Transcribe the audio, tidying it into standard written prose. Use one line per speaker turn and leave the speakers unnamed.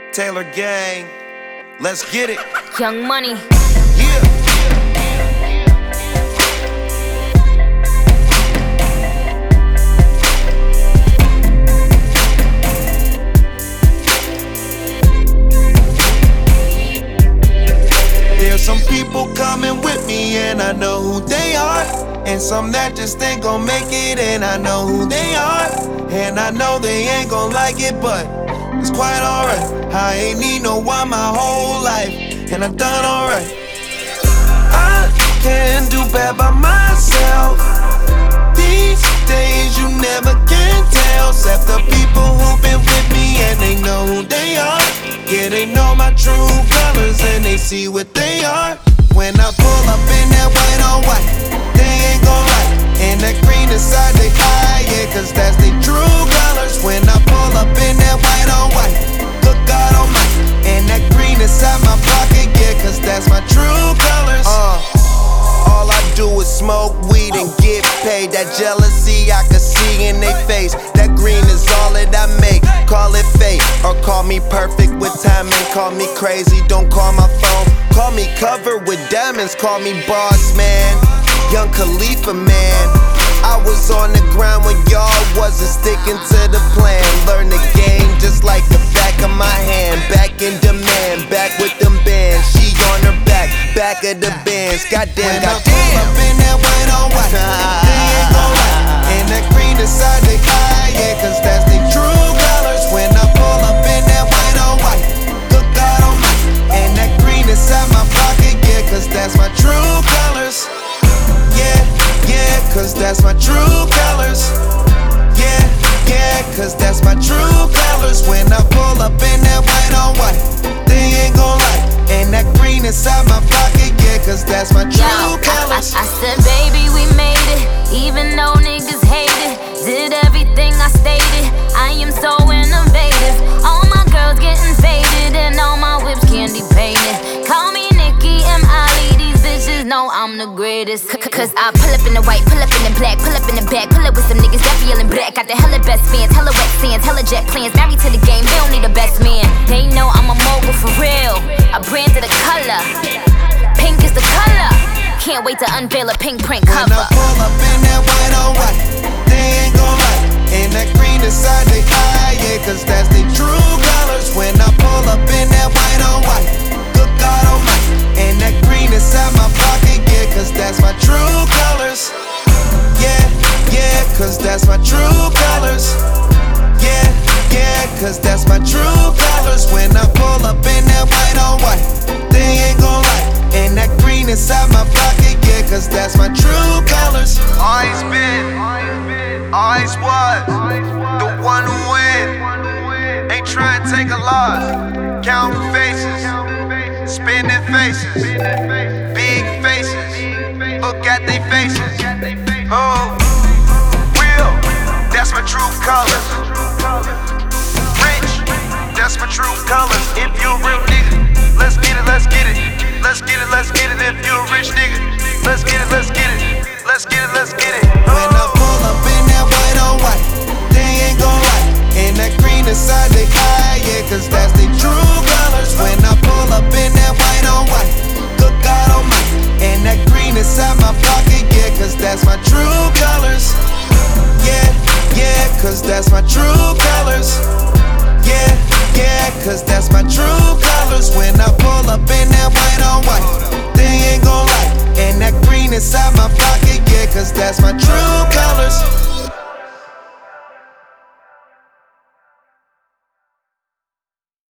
Taylor Gang, let's get it.
Young Money.
Yeah. There's some people coming with me and I know who they are, and some that just ain't gon' make it and I know who they are, and I know they ain't gon' like it, but it's quite alright. I ain't need no one my whole life, and I done alright. I can do bad by myself. These days you never can tell, except the people who've been with me and they know who they are. Yeah, they know my true colors and they see what they are. When I pull up in that white on white, they ain't gon' like. And that green inside they eye, yeah, cause that's they true colors. When I pull up in that white on white, good God almighty. And that green inside my pocket, yeah, cause that's my true colors. All I do is smoke weed and get paid. That jealousy I can see in they face. That green is all that I make. Call it fate or call me perfect with timing. Call me crazy, don't call my phone. Call me covered with diamonds. Call me boss man, Young Khalifa man. I was on the ground when y'all wasn't sticking to the plan. Learn the game just like the back of my hand. Back in demand, back with them bands. She on her back of the bands. Goddamn, goddamn. When I pull up in that white on white, they ain't gon' like. And that green inside they eye, yeah, cause that's they true colors. When I pull up in that white on white, good God almighty. And that green inside my pocket, yeah, cause that's my true colors. Yeah, cause that's my true colors. Yeah, cause that's my true colors. When I pull up in that white on white, they ain't gon' like. And that green inside my pocket, yeah, cause that's my true colors.
I said, baby, we made it, even though niggas hate it. Did everything I stated, I am so innovative. All my girls getting faded, and all my whips candy painted. Call me Nicki and Ali, these bitches know I'm the greatest. Cause I pull up in the white, pull up in the black, pull up in the back, pull up with some niggas that feelin' black. Got the hella best fans, hella wet sands, hella jet plans. Married to the game, they don't need a best man. They know I'm a mogul for real. I branded a color, pink is the color. Can't wait to unveil a pink print cover.
When I pull up in that white on white, they ain't gon' like. And that green inside they eye, yeah, cause that's they true colors. When I pull up in that white on white, good God almighty. And that green inside my pocket, yeah, cause that's my true colors. Yeah, cause that's my true colors. Yeah, cause that's my true colors. When I pull up in that white on white, they ain't gon' like. And that green inside my pocket, yeah, cause that's my true colors. Always been, always was, the one who win. Ain't trying to take a loss. Counting faces, spinning faces, big faces. Look at they faces. Oh, real, that's my true colors. Rich, that's my true colors. If you a real nigga, let's get it, let's get it. Let's get it, let's get it. If you a rich nigga, let's get it, let's get it. Let's get it, let's get it. When I pull up in that white on white, they ain't gon' like. And that green inside they eye, yeah, cause that's they true colors. When I pull up in that white on white, good God almighty. And that green inside my pocket, yeah, cause that's my true colors. Yeah, cause that's my true colors. Yeah, cause that's my true colors. When I pull up in that white on white, they ain't gon' like. And that green inside my pocket, yeah, cause that's my true colors.